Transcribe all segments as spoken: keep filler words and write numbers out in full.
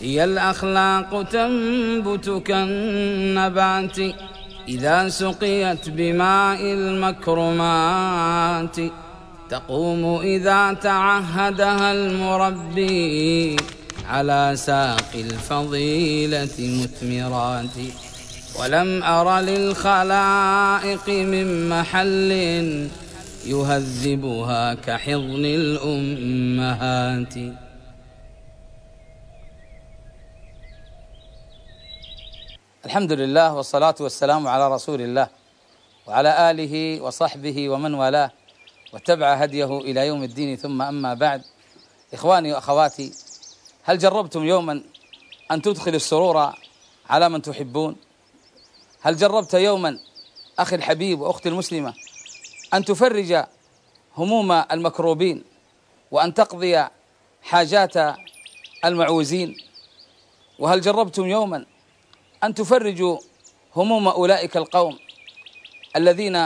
هي الأخلاق تنبت كالنبات إذا سقيت بماء المكرمات، تقوم إذا تعهدها المربي على ساق الفضيلة مثمرات. ولم أر للخلائق من محل يهذبها كحضن الأمهات. الحمد لله والصلاة والسلام على رسول الله وعلى آله وصحبه ومن والاه واتبع هديه إلى يوم الدين، ثم أما بعد. إخواني وأخواتي، هل جربتم يوما أن تدخل السرور على من تحبون؟ هل جربت يوما أخي الحبيب وأختي المسلمة أن تفرج هموم المكروبين وأن تقضي حاجات المعوزين؟ وهل جربتم يوما أن تفرجوا هموم أولئك القوم الذين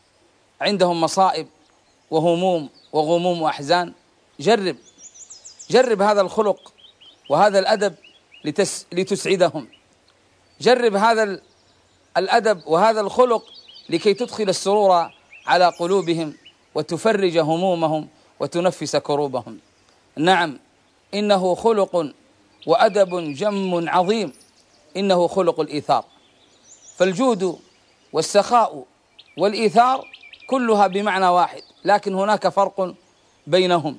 عندهم مصائب وهموم وغموم وأحزان؟ جرب جرب هذا الخلق وهذا الأدب لتس لتسعدهم. جرب هذا الأدب وهذا الخلق لكي تدخل السرور على قلوبهم وتفرج همومهم وتنفس كروبهم. نعم، إنه خلق وأدب جم عظيم، إنه خلق الإيثار. فالجود والسخاء والإيثار كلها بمعنى واحد، لكن هناك فرق بينهم.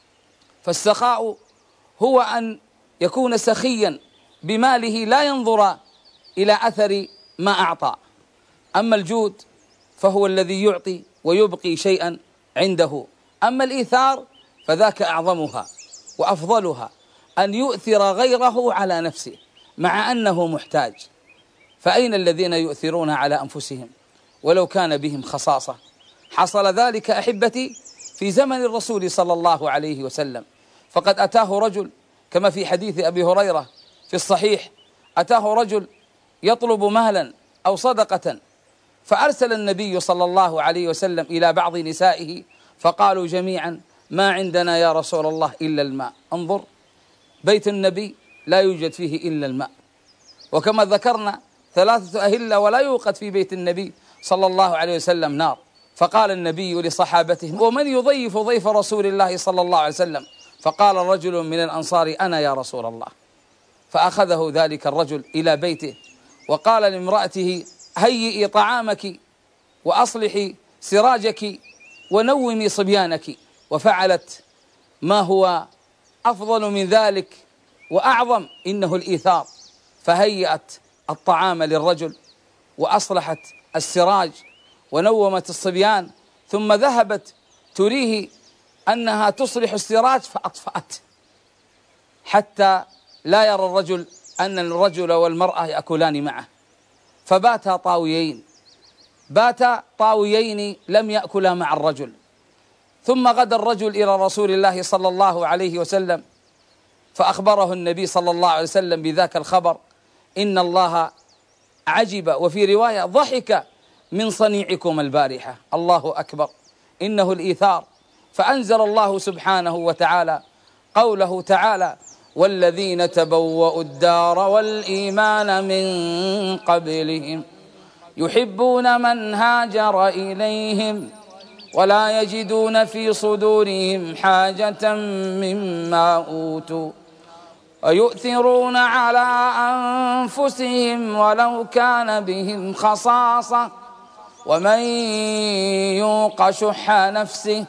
فالسخاء هو أن يكون سخيا بماله لا ينظر إلى أثر ما أعطى. أما الجود فهو الذي يعطي ويبقي شيئا عنده. أما الإيثار فذاك أعظمها وأفضلها، أن يؤثر غيره على نفسه مع أنه محتاج. فأين الذين يؤثرون على أنفسهم ولو كان بهم خصاصة؟ حصل ذلك أحبتي في زمن الرسول صلى الله عليه وسلم، فقد أتاه رجل كما في حديث أبي هريرة في الصحيح، أتاه رجل يطلب مالا أو صدقة، فأرسل النبي صلى الله عليه وسلم إلى بعض نسائه فقالوا جميعا: ما عندنا يا رسول الله إلا الماء. انظر، بيت النبي لا يوجد فيه إلا الماء، وكما ذكرنا ثلاثة أهلة ولا يوقد في بيت النبي صلى الله عليه وسلم نار. فقال النبي لصحابته: ومن يضيف ضيف رسول الله صلى الله عليه وسلم؟ فقال رجل من الأنصار: أنا يا رسول الله. فأخذه ذلك الرجل إلى بيته وقال لامرأته: هيئي طعامك وأصلحي سراجك ونومي صبيانك. وفعلت ما هو أفضل من ذلك وأعظم، إنه الإيثار. فهيأت الطعام للرجل وأصلحت السراج ونومت الصبيان، ثم ذهبت تريه أنها تصلح السراج فأطفأت حتى لا يرى الرجل أن الرجل والمرأة يأكلان معه. فباتا طاويين باتا طاويين لم يأكلا مع الرجل. ثم غدا الرجل إلى رسول الله صلى الله عليه وسلم فأخبره النبي صلى الله عليه وسلم بذاك الخبر. إن الله عجب، وفي رواية ضحك من صنيعكم البارحة. الله أكبر، إنه الإيثار. فأنزل الله سبحانه وتعالى قوله تعالى: والذين تبوأوا الدار والإيمان من قبلهم يحبون من هاجر إليهم ولا يجدون في صدورهم حاجة مما أوتوا ويؤثرون على أنفسهم ولو كان بهم خصاصة ومن يوق شح نفسه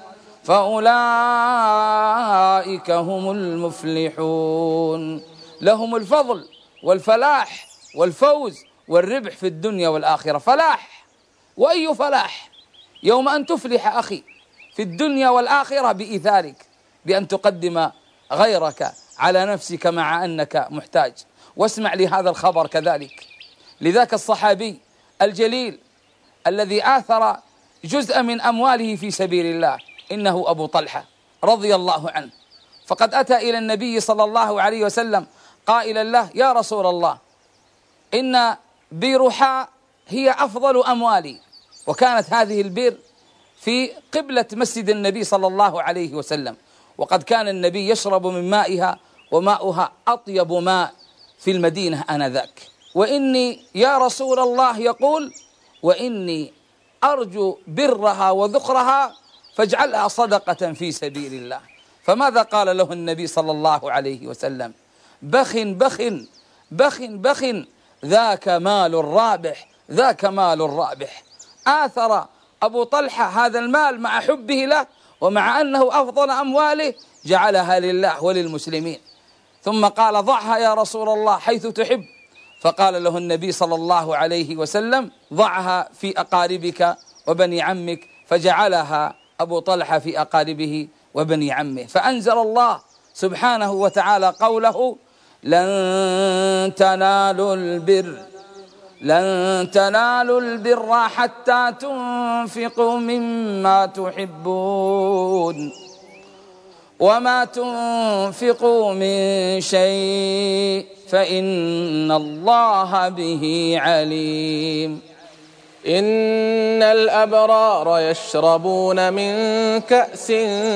فأولئك هم المفلحون. لهم الفضل والفلاح والفوز والربح في الدنيا والآخرة. فلاح، وأي فلاح؟ يوم أن تفلح أخي في الدنيا والآخرة بإيثارك، بأن تقدم غيرك على نفسك مع أنك محتاج. واسمع لهذا الخبر كذلك لذاك الصحابي الجليل الذي آثر جزء من أمواله في سبيل الله، إنه أبو طلحة رضي الله عنه. فقد أتى إلى النبي صلى الله عليه وسلم قائلا له: يا رسول الله، إن بيرحاء هي أفضل أموالي. وكانت هذه البئر في قبلة مسجد النبي صلى الله عليه وسلم، وقد كان النبي يشرب من مائها وماؤها أطيب ماء في المدينة آنذاك. وإني يا رسول الله يقول وإني أرجو برها وذخرها فاجعلها صدقة في سبيل الله. فماذا قال له النبي صلى الله عليه وسلم؟ بخ بخ بخ بخ ذاك مال الرابح، ذاك مال الرابح. آثر أبو طلحة هذا المال مع حبه له، ومع أنه أفضل أمواله جعلها لله وللمسلمين. ثم قال ضعها يا رسول الله حيث تحب، فقال له النبي صلى الله عليه وسلم ضعها في أقاربك وبني عمك، فجعلها أبو طلحة في أقاربه وبني عمه. فأنزل الله سبحانه وتعالى قوله لن تنالوا البر لن تنالوا البر حتى تنفقوا مما تحبون وما تنفقوا من شيء فإن الله به عليم. إن الأبرار يشربون من كأس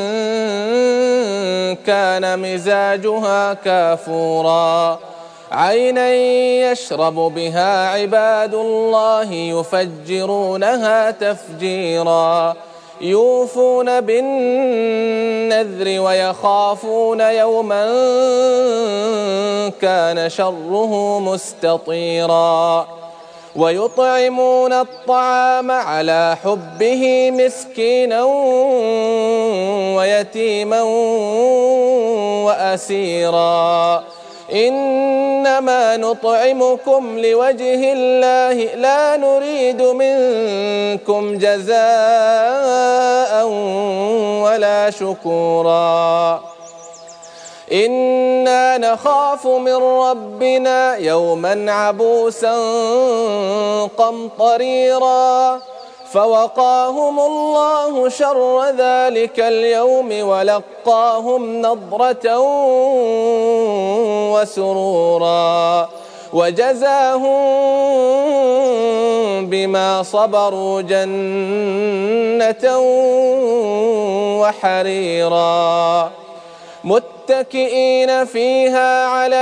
كان مزاجها كافورا عينا يشرب بها عباد الله يفجرونها تفجيرا يوفون بالنذر ويخافون يوما كان شره مستطيرا ويطعمون الطعام على حبه مسكينا ويتيما وأسيرا إنما نطعمكم لوجه الله لا نريد منكم جزاء ولا شكورا إنا نخاف من ربنا يوما عبوسا قمطريرا فوقاهم الله شر ذلك اليوم ولقاهم نضرة وسرورا وجزاهم بما صبروا جنة وحريرا متكئين فيها على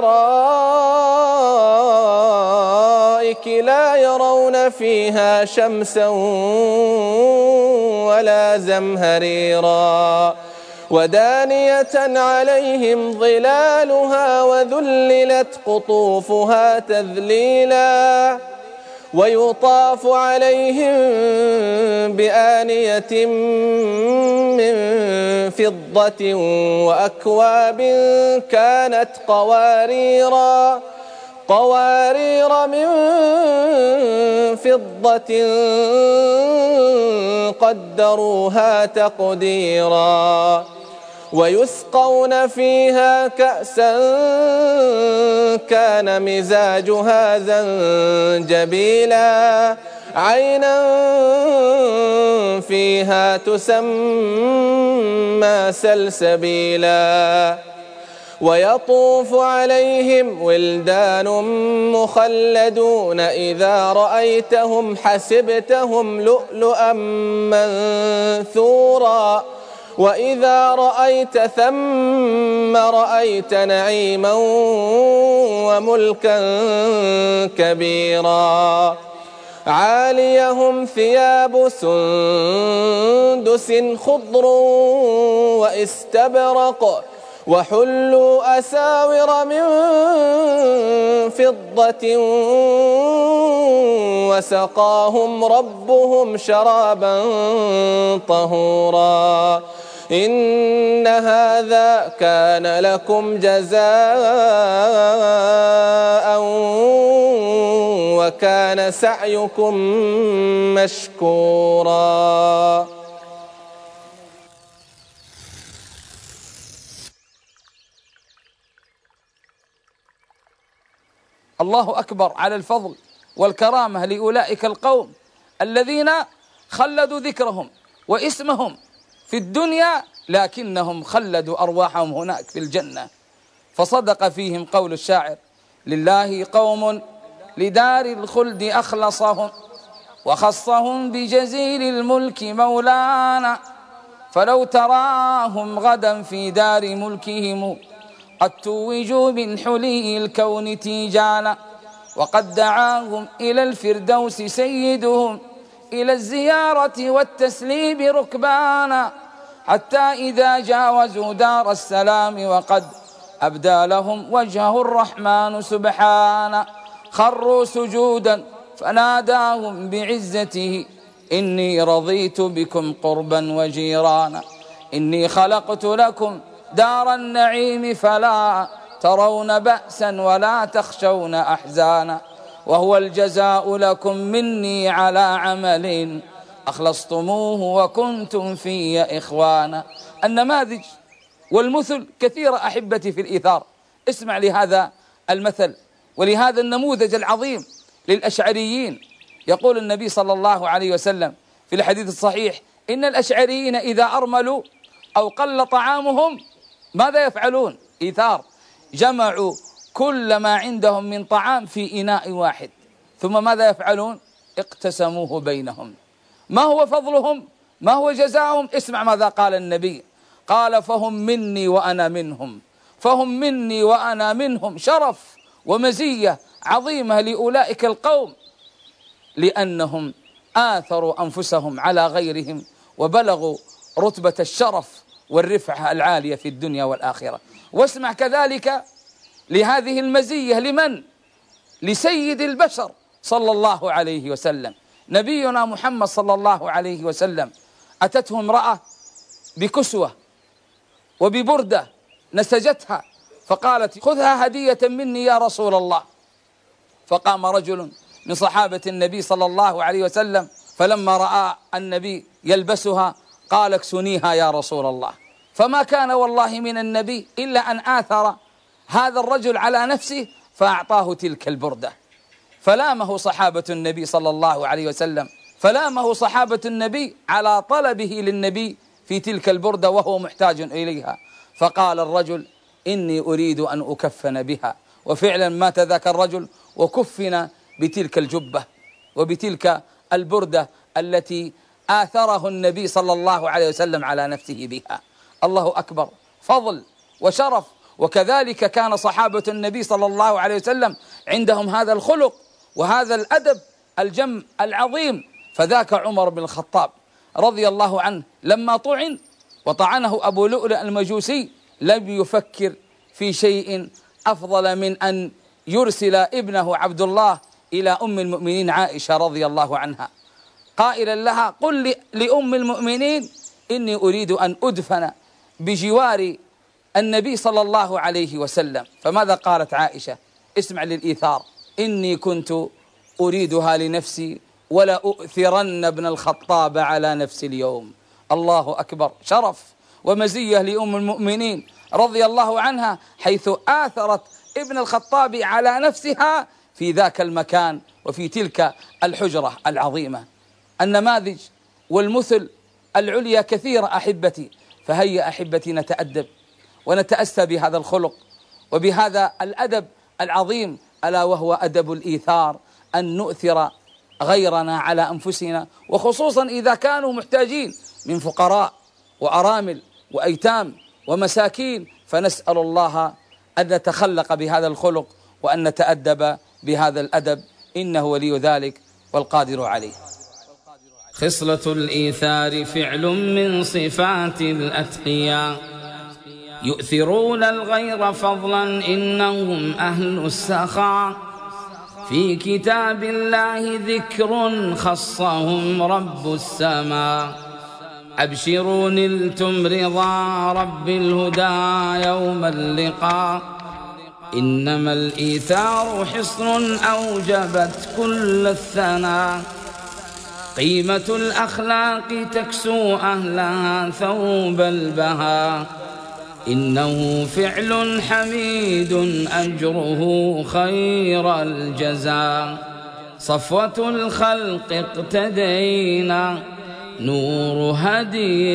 الأرائك لا يرون فيها شمسا ولا زمهريرا ودانية عليهم ظلالها وذللت قطوفها تذليلا ويطاف عليهم بآنية من فضة وأكواب كانت قواريرا قوارير من فضة قدروها تقديرا ويسقون فيها كأسا كان مزاجها زنجبيلا عينا فيها تسمى سلسبيلا ويطوف عليهم ولدان مخلدون إذا رأيتهم حسبتهم لؤلؤا منثورا وإذا رأيت ثم رأيت نعيما وملكا كبيرا عاليهم ثياب سندس خضر واستبرق وحلوا أساور من فضة وسقاهم ربهم شرابا طهورا إن هذا كان لكم جزاء وكان سعيكم مشكورا. الله أكبر على الفضل والكرامة لأولئك القوم الذين خلدوا ذكرهم واسمهم في الدنيا لكنهم خلدوا أرواحهم هناك في الجنة. فصدق فيهم قول الشاعر لله قوم لدار الخلد أخلصهم وخصهم بجزيل الملك مولانا فلو تراهم غدا في دار ملكهم قد توجوا من حلي الكون تيجانا، وقد دعاهم إلى الفردوس سيدهم إلى الزيارة والتسليم ركبانا، حتى إذا جاوزوا دار السلام وقد أبدى لهم وجهه الرحمن سبحانه، خروا سجودا فناداهم بعزته إني رضيت بكم قربا وجيرانا، إني خلقت لكم دار النعيم فلا ترون بأسا ولا تخشون أحزانا، وهو الجزاء لكم مني على عمل أخلصتموه وكنتم في إخوانا. النماذج والمثل كثيرة أحبتي في الإيثار. اسمع لهذا المثل ولهذا النموذج العظيم للأشعريين. يقول النبي صلى الله عليه وسلم في الحديث الصحيح إن الأشعريين إذا أرملوا أو قل طعامهم ماذا يفعلون؟ إيثار. جمعوا كل ما عندهم من طعام في إناء واحد، ثم ماذا يفعلون؟ اقتسموه بينهم. ما هو فضلهم؟ ما هو جزاؤهم؟ اسمع ماذا قال النبي، قال فهم مني وأنا منهم، فهم مني وأنا منهم، شرف ومزية عظيمة لأولئك القوم، لأنهم آثروا أنفسهم على غيرهم وبلغوا رتبة الشرف والرفعة العالية في الدنيا والآخرة. واسمع كذلك لهذه المزية لمن؟ لسيد البشر صلى الله عليه وسلم، نبينا محمد صلى الله عليه وسلم. أتته امرأة بكسوة وببردة نسجتها فقالت خذها هدية مني يا رسول الله. فقام رجل من صحابة النبي صلى الله عليه وسلم فلما رأى النبي يلبسها قال اكسنيها يا رسول الله. فما كان والله من النبي إلا أن آثر هذا الرجل على نفسه فأعطاه تلك البردة. فلامه صحابة النبي صلى الله عليه وسلم، فلامه صحابة النبي على طلبه للنبي في تلك البردة وهو محتاج إليها. فقال الرجل إني أريد أن أكفن بها. وفعلا مات ذاك الرجل وكفن بتلك الجبة وبتلك البردة التي آثره النبي صلى الله عليه وسلم على نفسه بها. الله أكبر، فضل وشرف. وكذلك كان صحابة النبي صلى الله عليه وسلم عندهم هذا الخلق وهذا الأدب الجم العظيم. فذاك عمر بن الخطاب رضي الله عنه لما طعن وطعنه أبو لؤلؤ المجوسي لم يفكر في شيء أفضل من أن يرسل ابنه عبد الله إلى أم المؤمنين عائشة رضي الله عنها قائلا لها قل لأم المؤمنين إني أريد أن أدفن بجوار النبي صلى الله عليه وسلم. فماذا قالت عائشة؟ اسمع للإيثار، إني كنت أريدها لنفسي ولا أؤثرن ابن الخطاب على نفسي اليوم. الله أكبر، شرف ومزية لأم المؤمنين رضي الله عنها حيث آثرت ابن الخطاب على نفسها في ذاك المكان وفي تلك الحجرة العظيمة. النماذج والمثل العليا كثيرة أحبتي، فهيا أحبتي نتأدب ونتأسى بهذا الخلق وبهذا الأدب العظيم، ألا وهو أدب الإيثار، أن نؤثر غيرنا على أنفسنا، وخصوصا إذا كانوا محتاجين من فقراء وأرامل وأيتام ومساكين. فنسأل الله أن نتخلق بهذا الخلق وأن نتأدب بهذا الأدب، إنه ولي ذلك والقادر عليه. خصلة الإيثار فعل من صفات الأتقياء، يؤثرون الغير فضلا إنهم أهل السخاء. في كتاب الله ذكر خصهم رب السماء، أبشروا نلتم رضا رب الهدى يوم اللقاء. إنما الإيثار حصن أوجبت كل الثناء، قيمة الأخلاق تكسو أهلها ثوب البهاء. إنه فعل حميد أجره خير الجزاء، صفوة الخلق اقتدينا نور هدي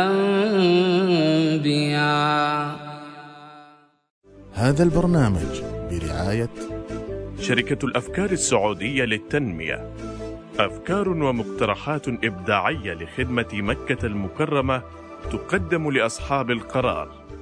الأنبياء. هذا البرنامج برعاية شركة الأفكار السعودية للتنمية، أفكار ومقترحات إبداعية لخدمة مكة المكرمة تقدم لأصحاب القرار.